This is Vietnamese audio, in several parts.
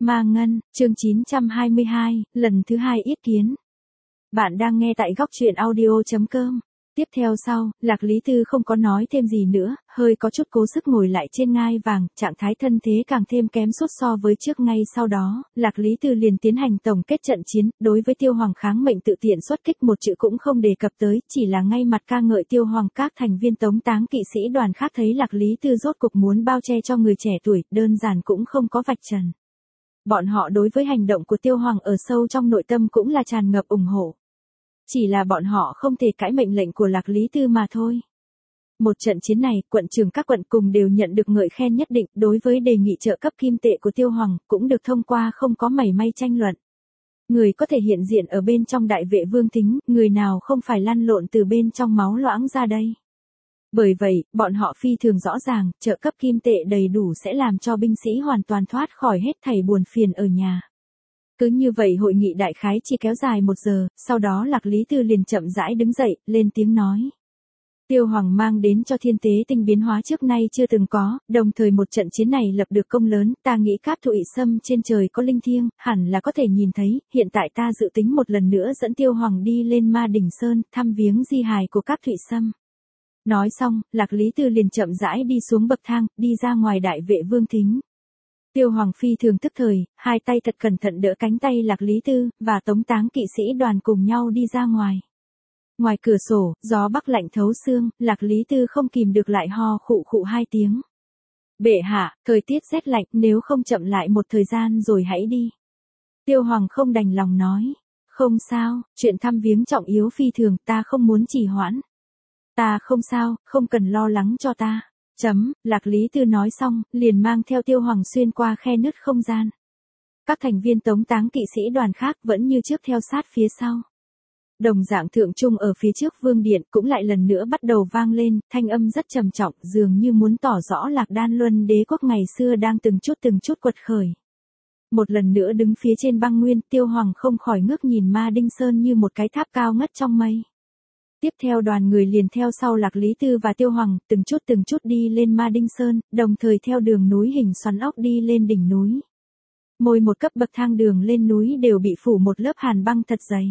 Ma Ngân, chương 922, lần thứ 2 yết kiến. Bạn đang nghe tại góc truyện audio.com. Tiếp theo sau, Lạc Lý Tư không có nói thêm gì nữa, hơi có chút cố sức ngồi lại trên ngai vàng, trạng thái thân thế càng thêm kém sút so với trước. Ngay sau đó, Lạc Lý Tư liền tiến hành tổng kết trận chiến, đối với Tiêu Hoàng kháng mệnh tự tiện xuất kích một chữ cũng không đề cập tới, chỉ là ngay mặt ca ngợi Tiêu Hoàng. Các thành viên tống táng kỵ sĩ đoàn khác thấy Lạc Lý Tư rốt cục muốn bao che cho người trẻ tuổi, đơn giản cũng không có vạch trần. Bọn họ đối với hành động của Tiêu Hoàng ở sâu trong nội tâm cũng là tràn ngập ủng hộ. Chỉ là bọn họ không thể cãi mệnh lệnh của Lạc Lý Tư mà thôi. Một trận chiến này, quận trưởng các quận cùng đều nhận được ngợi khen nhất định, đối với đề nghị trợ cấp kim tệ của Tiêu Hoàng, cũng được thông qua không có mảy may tranh luận. Người có thể hiện diện ở bên trong đại vệ vương thính, người nào không phải lăn lộn từ bên trong máu loãng ra đây. Bởi vậy, bọn họ phi thường rõ ràng, trợ cấp kim tệ đầy đủ sẽ làm cho binh sĩ hoàn toàn thoát khỏi hết thảy buồn phiền ở nhà. Cứ như vậy hội nghị đại khái chỉ kéo dài 1 giờ, sau đó Lạc Lý Tư liền chậm rãi đứng dậy, lên tiếng nói. Tiêu Hoàng mang đến cho thiên tế tinh biến hóa trước nay chưa từng có, đồng thời một trận chiến này lập được công lớn, ta nghĩ Cáp Thụy Sâm trên trời có linh thiêng, hẳn là có thể nhìn thấy, hiện tại ta dự tính một lần nữa dẫn Tiêu Hoàng đi lên Ma Đỉnh Sơn, thăm viếng di hài của Cáp Thụy Sâm. Nói xong, Lạc Lý Tư liền chậm rãi đi xuống bậc thang, đi ra ngoài đại vệ vương thính. Tiêu Hoàng phi thường tức thời, hai tay thật cẩn thận đỡ cánh tay Lạc Lý Tư, và tống táng kỵ sĩ đoàn cùng nhau đi ra ngoài. Ngoài cửa sổ, gió bắc lạnh thấu xương, Lạc Lý Tư không kìm được lại ho khụ khụ 2 tiếng. Bệ hạ, thời tiết rét lạnh, nếu không chậm lại một thời gian rồi hãy đi. Tiêu Hoàng không đành lòng nói. Không sao, chuyện thăm viếng trọng yếu phi thường, ta không muốn trì hoãn. Ta không sao, không cần lo lắng cho ta. Lạc Lý Tư nói xong, liền mang theo Tiêu Hoàng xuyên qua khe nứt không gian. Các thành viên tống táng kỵ sĩ đoàn khác vẫn như trước theo sát phía sau. Đồng dạng thượng trung ở phía trước vương điện cũng lại lần nữa bắt đầu vang lên, thanh âm rất trầm trọng, dường như muốn tỏ rõ Lạc Đan Luân đế quốc ngày xưa đang từng chút quật khởi. Một lần nữa đứng phía trên băng nguyên, Tiêu Hoàng không khỏi ngước nhìn Ma Đinh Sơn như một cái tháp cao ngất trong mây. Tiếp theo đoàn người liền theo sau Lạc Lý Tư và Tiêu Hoàng, từng chút đi lên Ma Đinh Sơn, đồng thời theo đường núi hình xoắn ốc đi lên đỉnh núi. Mỗi một cấp bậc thang đường lên núi đều bị phủ một lớp hàn băng thật dày.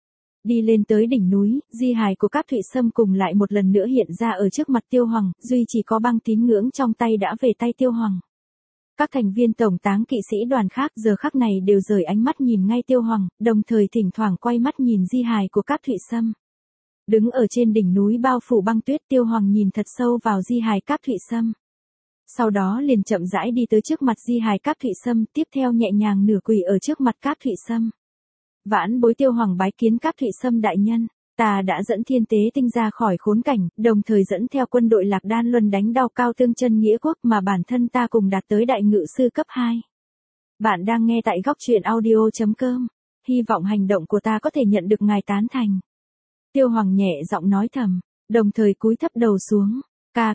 Đi lên tới đỉnh núi, di hài của Cáp Thụy Sâm cùng lại một lần nữa hiện ra ở trước mặt Tiêu Hoàng, duy chỉ có băng tín ngưỡng trong tay đã về tay Tiêu Hoàng. Các thành viên tổng táng kỵ sĩ đoàn khác giờ khắc này đều rời ánh mắt nhìn ngay Tiêu Hoàng, đồng thời thỉnh thoảng quay mắt nhìn di hài của Cáp Thụy Sâm. Đứng ở trên đỉnh núi bao phủ băng tuyết, Tiêu Hoàng nhìn thật sâu vào di hài Cáp Thụy Sâm. Sau đó liền chậm rãi đi tới trước mặt di hài Cáp Thụy Sâm, tiếp theo nhẹ nhàng nửa quỳ ở trước mặt Cáp Thụy Sâm. Vãn bối Tiêu Hoàng bái kiến Cáp Thụy Sâm đại nhân, ta đã dẫn thiên tế tinh ra khỏi khốn cảnh, đồng thời dẫn theo quân đội Lạc Đan Luân đánh đau cao tương chân nghĩa quốc mà bản thân ta cùng đạt tới đại ngự sư cấp 2. Bạn đang nghe tại góc truyện audio.com, hy vọng hành động của ta có thể nhận được ngài tán thành. Tiêu Hoàng nhẹ giọng nói thầm, đồng thời cúi thấp đầu xuống, ca.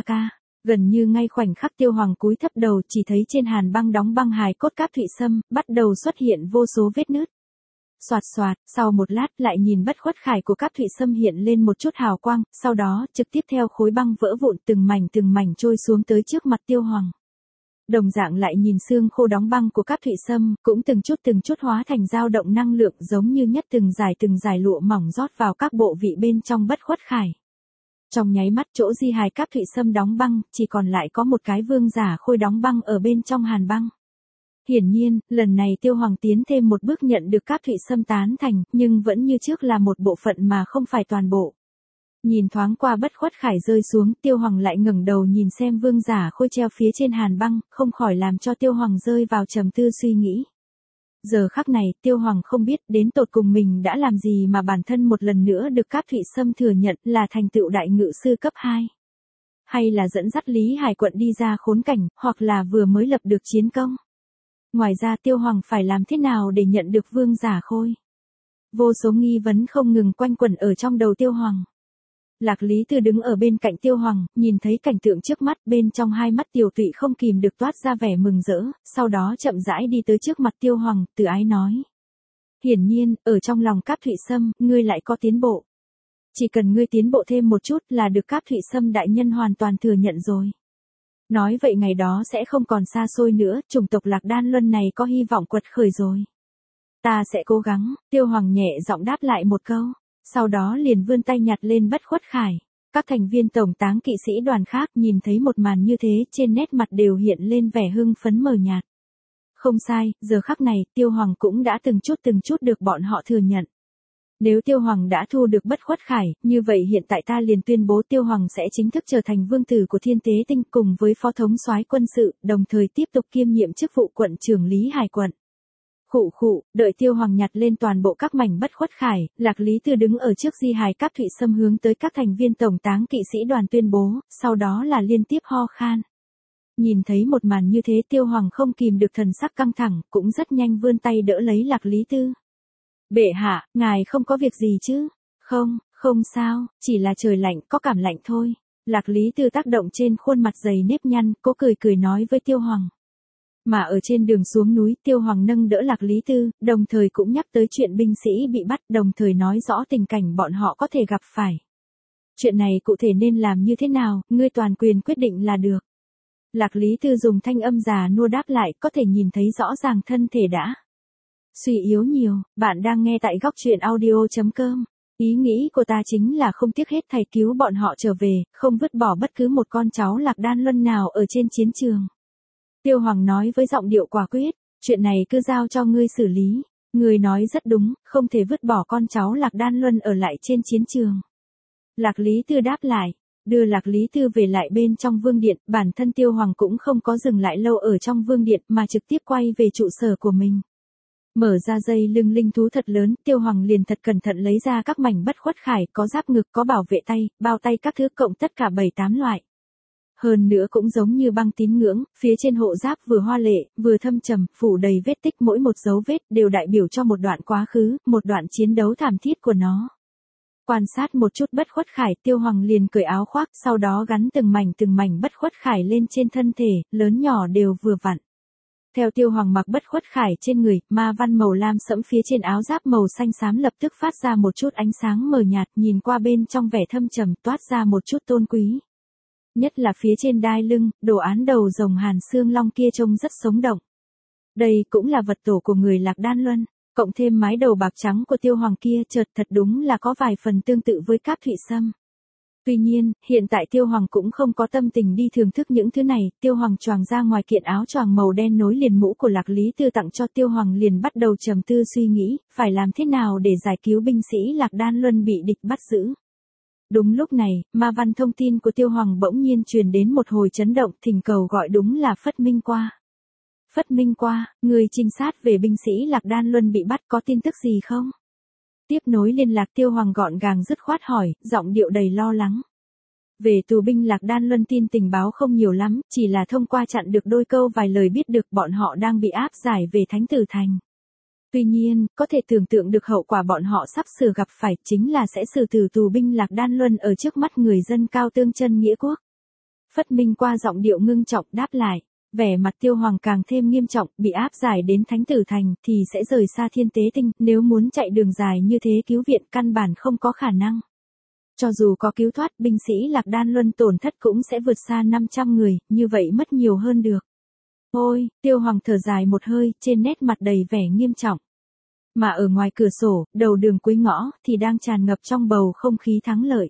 Gần như ngay khoảnh khắc Tiêu Hoàng cúi thấp đầu chỉ thấy trên hàn băng đóng băng hài cốt Cáp Thụy Sâm, bắt đầu xuất hiện vô số vết nứt. Xoạt, sau một lát lại nhìn bất khuất khải của Cáp Thụy Sâm hiện lên một chút hào quang, sau đó trực tiếp theo khối băng vỡ vụn từng mảnh trôi xuống tới trước mặt Tiêu Hoàng. Đồng dạng lại nhìn xương khô đóng băng của Cáp Thụy Sâm, cũng từng chút hóa thành dao động năng lượng giống như nhất từng dải lụa mỏng rót vào các bộ vị bên trong bất khuất khải. Trong nháy mắt chỗ di hài Cáp Thụy Sâm đóng băng, chỉ còn lại có một cái vương giả khôi đóng băng ở bên trong hàn băng. Hiển nhiên, lần này Tiêu Hoàng tiến thêm một bước nhận được Cáp Thụy Sâm tán thành, nhưng vẫn như trước là một bộ phận mà không phải toàn bộ. Nhìn thoáng qua bất khuất khải rơi xuống, Tiêu Hoàng lại ngẩng đầu nhìn xem vương giả khôi treo phía trên hàn băng, không khỏi làm cho Tiêu Hoàng rơi vào trầm tư suy nghĩ. Giờ khắc này, Tiêu Hoàng không biết đến tột cùng mình đã làm gì mà bản thân một lần nữa được Cáp Thụy Sâm thừa nhận là thành tựu đại ngự sư cấp 2. Hay là dẫn dắt Lý Hải quận đi ra khốn cảnh, hoặc là vừa mới lập được chiến công. Ngoài ra Tiêu Hoàng phải làm thế nào để nhận được vương giả khôi? Vô số nghi vấn không ngừng quanh quẩn ở trong đầu Tiêu Hoàng. Lạc Lý Tư đứng ở bên cạnh Tiêu Hoàng, nhìn thấy cảnh tượng trước mắt, bên trong hai mắt Tiểu Tụy không kìm được toát ra vẻ mừng rỡ, sau đó chậm rãi đi tới trước mặt Tiêu Hoàng, từ ái nói. Hiển nhiên, ở trong lòng Cáp Thụy Sâm, ngươi lại có tiến bộ. Chỉ cần ngươi tiến bộ thêm một chút là được Cáp Thụy Sâm đại nhân hoàn toàn thừa nhận rồi. Nói vậy ngày đó sẽ không còn xa xôi nữa, chủng tộc Lạc Đan Luân này có hy vọng quật khởi rồi. Ta sẽ cố gắng, Tiêu Hoàng nhẹ giọng đáp lại một câu, sau đó liền vươn tay nhặt lên bất khuất khải. Các thành viên tổng táng kỵ sĩ đoàn khác nhìn thấy một màn như thế trên nét mặt đều hiện lên vẻ hưng phấn mờ nhạt. Không sai, giờ khắc này, Tiêu Hoàng cũng đã từng chút được bọn họ thừa nhận. Nếu Tiêu Hoàng đã thu được bất khuất khải, như vậy hiện tại ta liền tuyên bố Tiêu Hoàng sẽ chính thức trở thành vương tử của Thiên Tế Tinh cùng với phó thống soái quân sự, đồng thời tiếp tục kiêm nhiệm chức vụ quận trưởng Lý Hải quận. Khụ khụ, đợi Tiêu Hoàng nhặt lên toàn bộ các mảnh bất khuất khải, Lạc Lý Tư đứng ở trước di hài Cáp Thụy Sâm hướng tới các thành viên tổng táng kỵ sĩ đoàn tuyên bố, sau đó là liên tiếp ho khan. Nhìn thấy một màn như thế Tiêu Hoàng không kìm được thần sắc căng thẳng, cũng rất nhanh vươn tay đỡ lấy Lạc Lý Tư. Bệ hạ, ngài không có việc gì chứ? Không, không sao, chỉ là trời lạnh, có cảm lạnh thôi. Lạc Lý Tư tác động trên khuôn mặt dày nếp nhăn, cố cười nói với Tiêu Hoàng. Mà ở trên đường xuống núi Tiêu Hoàng nâng đỡ Lạc Lý Tư, đồng thời cũng nhắc tới chuyện binh sĩ bị bắt, đồng thời nói rõ tình cảnh bọn họ có thể gặp phải. Chuyện này cụ thể nên làm như thế nào, ngươi toàn quyền quyết định là được. Lạc Lý Tư dùng thanh âm già nua đáp lại, có thể nhìn thấy rõ ràng thân thể đã suy yếu nhiều. Bạn đang nghe tại góc truyện audio.com. Ý nghĩ của ta chính là không tiếc hết thảy cứu bọn họ trở về, không vứt bỏ bất cứ một con cháu Lạc Đan Luân nào ở trên chiến trường. Tiêu Hoàng nói với giọng điệu quả quyết, chuyện này cứ giao cho ngươi xử lý. Ngươi nói rất đúng, không thể vứt bỏ con cháu Lạc Đan Luân ở lại trên chiến trường. Lạc Lý Tư đáp lại, đưa Lạc Lý Tư về lại bên trong vương điện, bản thân Tiêu Hoàng cũng không có dừng lại lâu ở trong vương điện mà trực tiếp quay về trụ sở của mình. Mở ra dây lưng linh thú thật lớn, Tiêu Hoàng liền thật cẩn thận lấy ra các mảnh bất khuất khải, có giáp ngực, có bảo vệ tay, bao tay các thứ cộng tất cả 7-8 loại. Hơn nữa cũng giống như băng tín ngưỡng, phía trên hộ giáp vừa hoa lệ, vừa thâm trầm, phủ đầy vết tích, mỗi một dấu vết đều đại biểu cho một đoạn quá khứ, một đoạn chiến đấu thảm thiết của nó. Quan sát một chút bất khuất khải, Tiêu Hoàng liền cởi áo khoác, sau đó gắn từng mảnh bất khuất khải lên trên thân thể, lớn nhỏ đều vừa vặn. Theo Tiêu Hoàng mặc bất khuất khải trên người, ma văn màu lam sẫm phía trên áo giáp màu xanh xám lập tức phát ra một chút ánh sáng mờ nhạt, nhìn qua bên trong vẻ thâm trầm toát ra một chút tôn quý. Nhất là phía trên đai lưng, đồ án đầu rồng Hàn Xương Long kia trông rất sống động. Đây cũng là vật tổ của người Lạc Đan Luân, cộng thêm mái đầu bạc trắng của Tiêu Hoàng kia chợt thật đúng là có vài phần tương tự với Cáp Thụy Sâm. Tuy nhiên, hiện tại Tiêu Hoàng cũng không có tâm tình đi thưởng thức những thứ này, Tiêu Hoàng choàng ra ngoài kiện áo choàng màu đen nối liền mũ của Lạc Lý Tư tặng cho Tiêu Hoàng liền bắt đầu trầm tư suy nghĩ, phải làm thế nào để giải cứu binh sĩ Lạc Đan Luân bị địch bắt giữ. Đúng lúc này, ma văn thông tin của Tiêu Hoàng bỗng nhiên truyền đến một hồi chấn động, thỉnh cầu gọi đúng là Phất Minh Qua. Phất Minh Qua, người trinh sát về binh sĩ Lạc Đan Luân bị bắt có tin tức gì không? Tiếp nối liên lạc Tiêu Hoàng gọn gàng dứt khoát hỏi, giọng điệu đầy lo lắng. Về tù binh Lạc Đan Luân tin tình báo không nhiều lắm, chỉ là thông qua chặn được đôi câu vài lời biết được bọn họ đang bị áp giải về Thánh Tử Thành. Tuy nhiên, có thể tưởng tượng được hậu quả bọn họ sắp sửa gặp phải chính là sẽ xử tử tù binh Lạc Đan Luân ở trước mắt người dân Cao Tương Chân Nghĩa Quốc. Phất Minh Qua giọng điệu ngưng trọng đáp lại, vẻ mặt Tiêu Hoàng càng thêm nghiêm trọng, bị áp giải đến Thánh Tử Thành thì sẽ rời xa Thiên Tế Tinh, nếu muốn chạy đường dài như thế cứu viện căn bản không có khả năng. Cho dù có cứu thoát, binh sĩ Lạc Đan Luân tổn thất cũng sẽ vượt xa 500 người, như vậy mất nhiều hơn được. Ôi, Tiêu Hoàng thở dài một hơi, trên nét mặt đầy vẻ nghiêm trọng. Mà ở ngoài cửa sổ, đầu đường cuối ngõ, thì đang tràn ngập trong bầu không khí thắng lợi.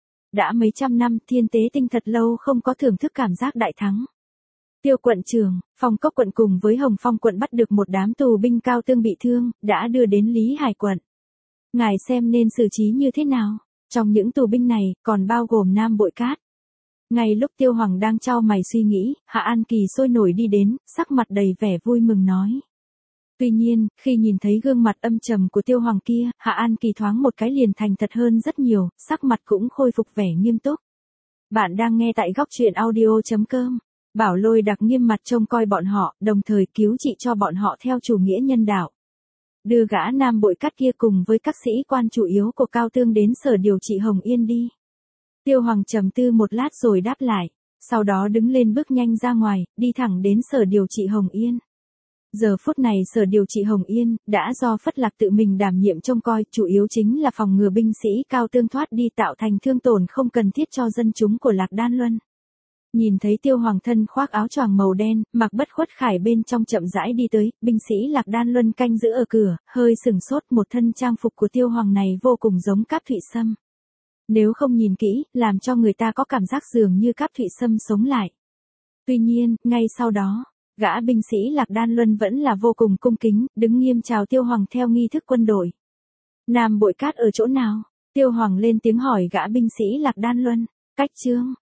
Đã mấy trăm năm, Thiên Tế Tinh thật lâu không có thưởng thức cảm giác đại thắng. Tiêu quận trưởng, Phong Cốc quận cùng với Hồng Phong quận bắt được một đám tù binh Cao Tương bị thương, đã đưa đến Lý Hải quận. Ngài xem nên xử trí như thế nào? Trong những tù binh này, còn bao gồm Nam Bội Cát. Ngay lúc Tiêu Hoàng đang chau mày suy nghĩ, Hạ An Kỳ sôi nổi đi đến, sắc mặt đầy vẻ vui mừng nói. Tuy nhiên, khi nhìn thấy gương mặt âm trầm của Tiêu Hoàng kia, Hạ An Kỳ thoáng một cái liền thành thật hơn rất nhiều, sắc mặt cũng khôi phục vẻ nghiêm túc. Bạn đang nghe tại góc truyện audio.com. Bảo Lôi đặc nghiêm mặt trông coi bọn họ, đồng thời cứu trị cho bọn họ theo chủ nghĩa nhân đạo. Đưa gã Nam Bội Cát kia cùng với các sĩ quan chủ yếu của Cao Tương đến sở điều trị Hồng Yên đi. Tiêu Hoàng trầm tư một lát rồi đáp lại, sau đó đứng lên bước nhanh ra ngoài, đi thẳng đến sở điều trị Hồng Yên. Giờ phút này sở điều trị Hồng Yên, đã do Phất Lạc tự mình đảm nhiệm trông coi, chủ yếu chính là phòng ngừa binh sĩ Cao Tương thoát đi tạo thành thương tổn không cần thiết cho dân chúng của Lạc Đan Luân. Nhìn thấy Tiêu Hoàng thân khoác áo choàng màu đen, mặc bất khuất khải bên trong chậm rãi đi tới, binh sĩ Lạc Đan Luân canh giữ ở cửa, hơi sừng sốt, một thân trang phục của Tiêu Hoàng này vô cùng giống Cáp Thụy Sâm. Nếu không nhìn kỹ, làm cho người ta có cảm giác dường như Cáp Thụy Sâm sống lại. Tuy nhiên, ngay sau đó, gã binh sĩ Lạc Đan Luân vẫn là vô cùng cung kính, đứng nghiêm chào Tiêu Hoàng theo nghi thức quân đội. Nam Bội Cát ở chỗ nào? Tiêu Hoàng lên tiếng hỏi gã binh sĩ Lạc Đan Luân. Cách Trương.